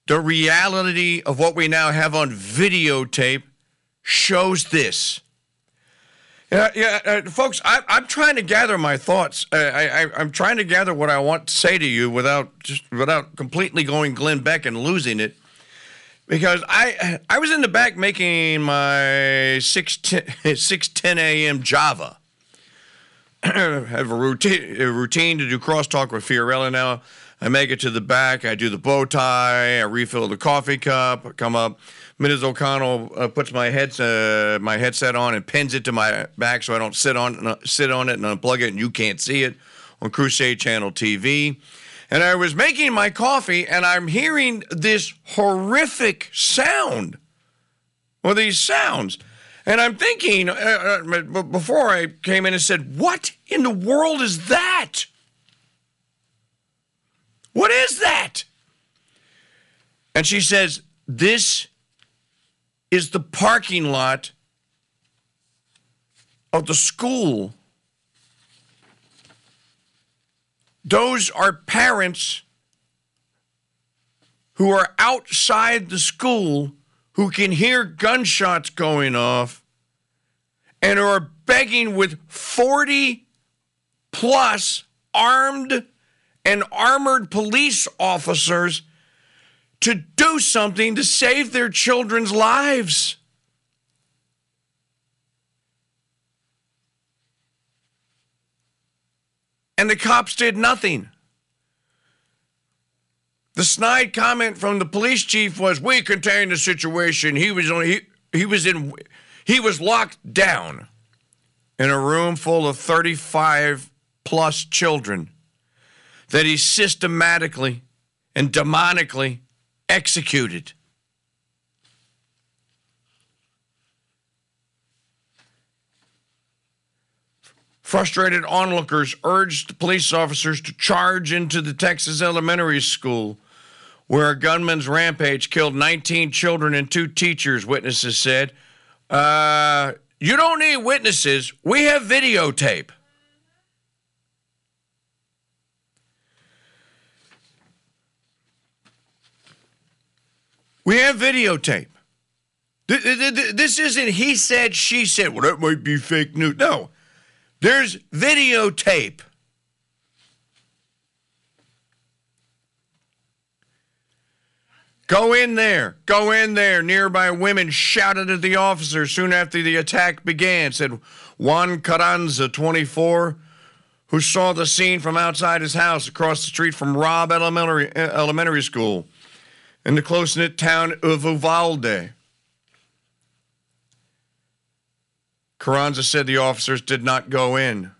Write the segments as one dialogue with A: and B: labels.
A: The reality of what we now have on videotape shows this. Folks, I'm trying to gather my thoughts. I'm trying to gather what I want to say to you without completely going Glenn Beck and losing it. Because I was in the back making my 6:10 a.m. Java. I have a routine to do crosstalk with Fiorella now. I make it to the back. I do the bow tie. I refill the coffee cup. I come up. Ms. O'Connell puts my headset on and pins it to my back so I don't sit on it and unplug it and you can't see it on Crusade Channel TV. And I was making my coffee and I'm hearing this horrific sound, or these sounds. And I'm thinking, before I came in and said, what in the world is that? What is that? And she says, this is the parking lot of the school. Those are parents who are outside the school who can hear gunshots going off and are begging with 40 plus armed and armored police officers to do something to save their children's lives. And the cops did nothing. The snide comment from the police chief was, "We contained the situation. He was locked down in a room full of 35 plus children that he systematically and demonically executed." Frustrated onlookers urged the police officers to charge into the Texas elementary school where a gunman's rampage killed 19 children and 2 teachers, witnesses said. You don't need witnesses. We have videotape. We have videotape. This isn't he said, she said. Well, that might be fake news. No. There's videotape. Go in there. Nearby women shouted at the officers soon after the attack began, said Juan Carranza, 24, who saw the scene from outside his house across the street from Robb Elementary School in the close-knit town of Uvalde. Carranza said the officers did not go in.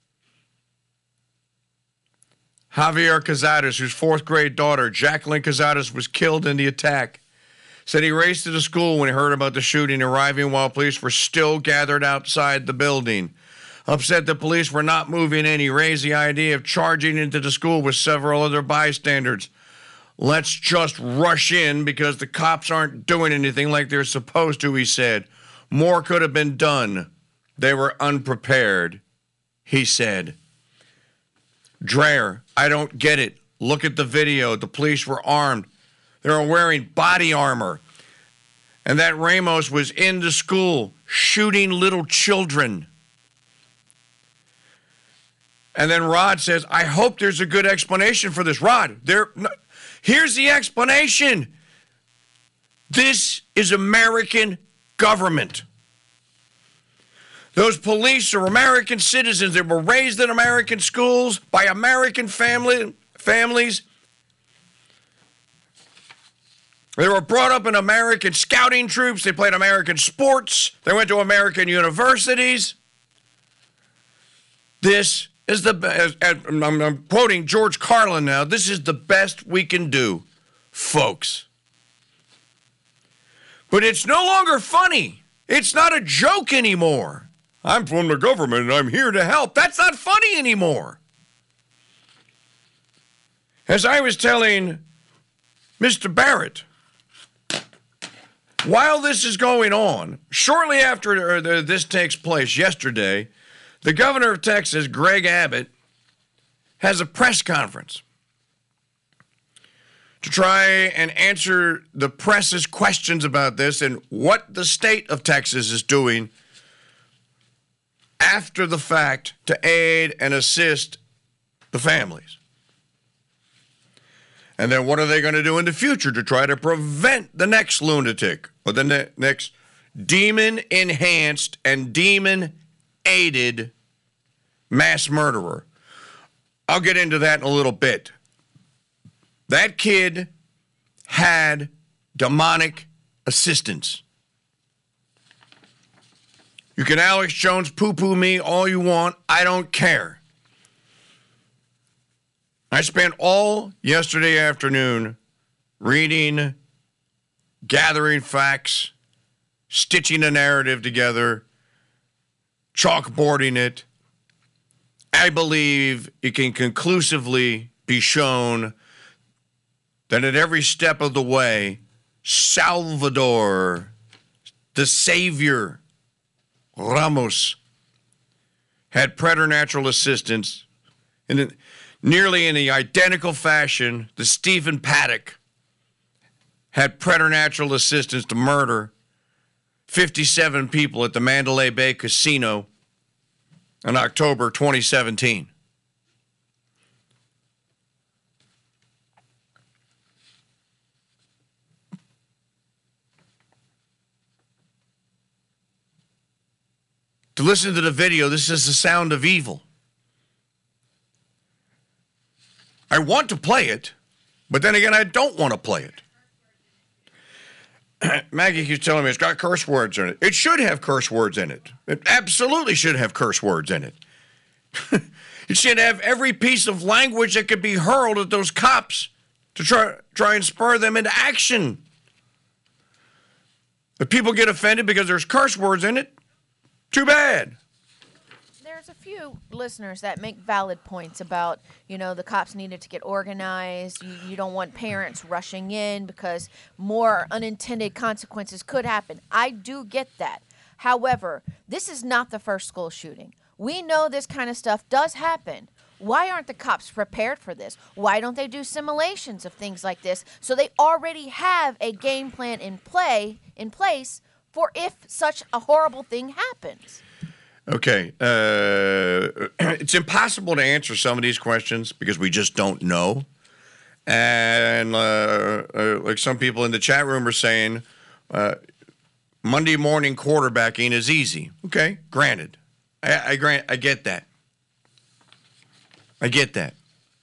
A: Javier Cazares, whose 4th grade daughter, Jacqueline Cazares, was killed in the attack, said he raced to the school when he heard about the shooting, arriving while police were still gathered outside the building. Upset the police were not moving in, he raised the idea of charging into the school with several other bystanders. Let's just rush in because the cops aren't doing anything like they're supposed to, he said. More could have been done. They were unprepared, he said. Dreher, I don't get it. Look at the video. The police were armed. They were wearing body armor. And that Ramos was in the school shooting little children. And then Rod says, I hope there's a good explanation for this. Rod, here's the explanation. This is American government. Those police are American citizens. They were raised in American schools by American families. They were brought up in American scouting troops. They played American sports. They went to American universities. This is I'm quoting George Carlin now. This is the best we can do, folks. But it's no longer funny. It's not a joke anymore. I'm from the government and I'm here to help. That's not funny anymore. As I was telling Mr. Barrett, while this is going on, shortly after this takes place yesterday, the governor of Texas, Greg Abbott, has a press conference to try and answer the press's questions about this and what the state of Texas is doing after the fact to aid and assist the families. And then what are they going to do in the future to try to prevent the next lunatic or the next demon-enhanced and demon-aided mass murderer? I'll get into that in a little bit. That kid had demonic assistance. You can Alex Jones poo-poo me all you want. I don't care. I spent all yesterday afternoon reading, gathering facts, stitching a narrative together, chalkboarding it. I believe it can conclusively be shown that at every step of the way, Salvador, the Savior, Ramos, had preternatural assistance nearly in the identical fashion that Stephen Paddock had preternatural assistance to murder 57 people at the Mandalay Bay Casino in October 2017. To listen to the video, this is the sound of evil. I want to play it, but then again, I don't want to play it. Maggie keeps telling me it's got curse words in it. It should have curse words in it. It absolutely should have curse words in it. It should have every piece of language that could be hurled at those cops to try and spur them into action. If people get offended because there's curse words in it, too bad.
B: There's a few listeners that make valid points about, the cops needed to get organized. You don't want parents rushing in because more unintended consequences could happen. I do get that. However, this is not the first school shooting. We know this kind of stuff does happen. Why aren't the cops prepared for this? Why don't they do simulations of things like this so they already have a game plan in place for if such a horrible thing happens?
A: Okay. It's impossible to answer some of these questions because we just don't know. And like some people in the chat room are saying, Monday morning quarterbacking is easy. Okay, granted. I get that. I get that.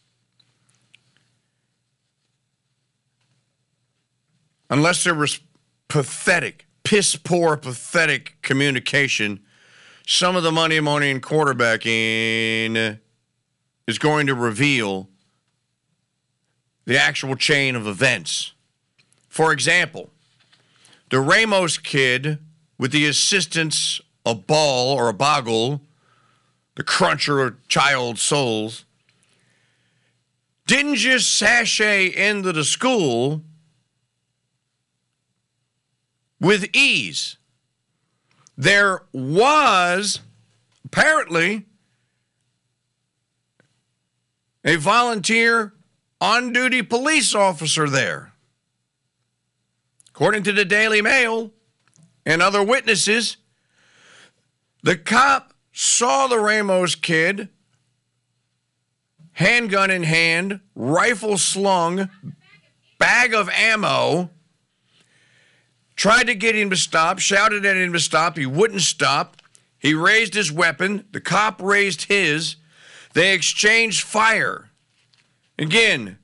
A: Unless there was piss-poor, pathetic communication, some of the Monday morning quarterbacking is going to reveal the actual chain of events. For example, the Ramos kid, with the assistance of Ball or a Boggle, the cruncher of child souls, didn't just sashay into the school with ease. There was apparently a volunteer on-duty police officer there. According to the Daily Mail and other witnesses, the cop saw the Ramos kid, handgun in hand, rifle slung, bag of ammo, tried to get him to stop, shouted at him to stop. He wouldn't stop. He raised his weapon. The cop raised his. They exchanged fire. Again,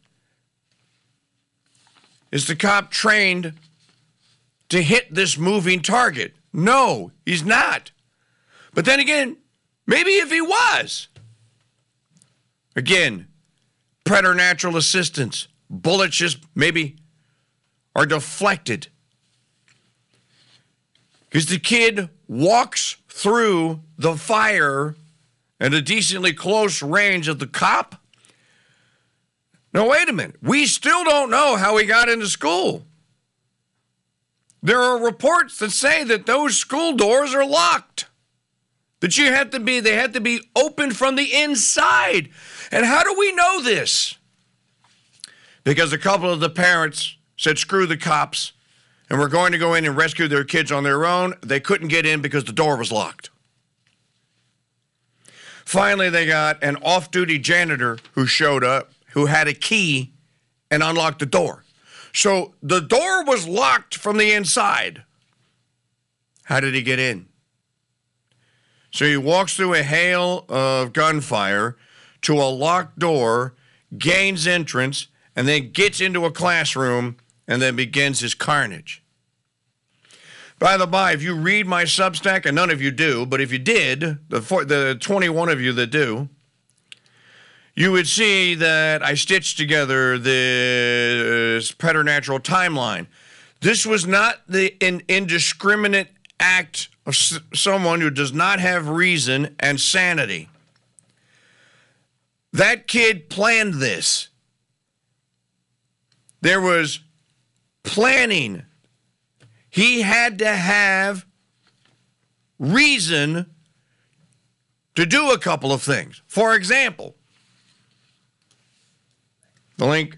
A: is the cop trained to hit this moving target? No, he's not. But then again, maybe if he was. Again, preternatural assistance. Bullets just maybe are deflected. Because the kid walks through the fire at a decently close range of the cop. Now, wait a minute. We still don't know how he got into school. There are reports that say that those school doors are locked. That they had to be opened from the inside. And how do we know this? because a couple of the parents said, screw the cops, and were going to go in and rescue their kids on their own. They couldn't get in because the door was locked. Finally, they got an off-duty janitor who showed up, who had a key and unlocked the door. So the door was locked from the inside. How did he get in? So he walks through a hail of gunfire to a locked door, gains entrance, and then gets into a classroom and then begins his carnage. By the by, if you read my Substack, and none of you do, but if you did, the 21 of you that do, you would see that I stitched together this preternatural timeline. This was not an indiscriminate act of someone who does not have reason and sanity. That kid planned this. There was planning. He had to have reason to do a couple of things. For example, the link.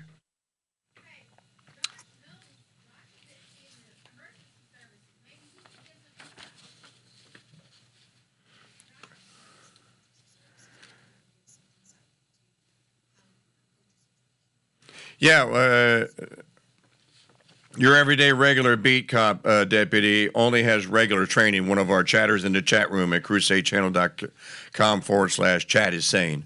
A: Yeah, your everyday regular beat cop deputy only has regular training. One of our chatters in the chat room at crusadechannel.com/chat is saying.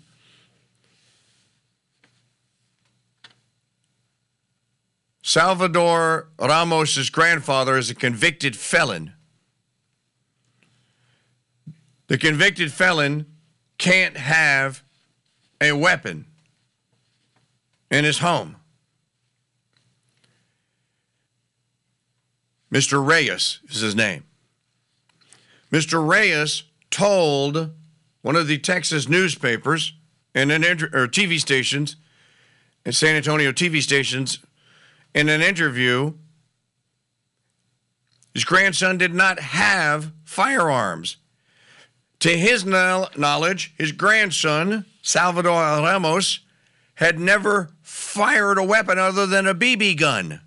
A: Salvador Ramos' grandfather is a convicted felon. The convicted felon can't have a weapon in his home. Mr. Reyes is his name. Mr. Reyes told one of the Texas newspapers and or TV stations, and San Antonio TV stations, in an interview, his grandson did not have firearms. To his knowledge, his grandson, Salvador Ramos, had never fired a weapon other than a BB gun.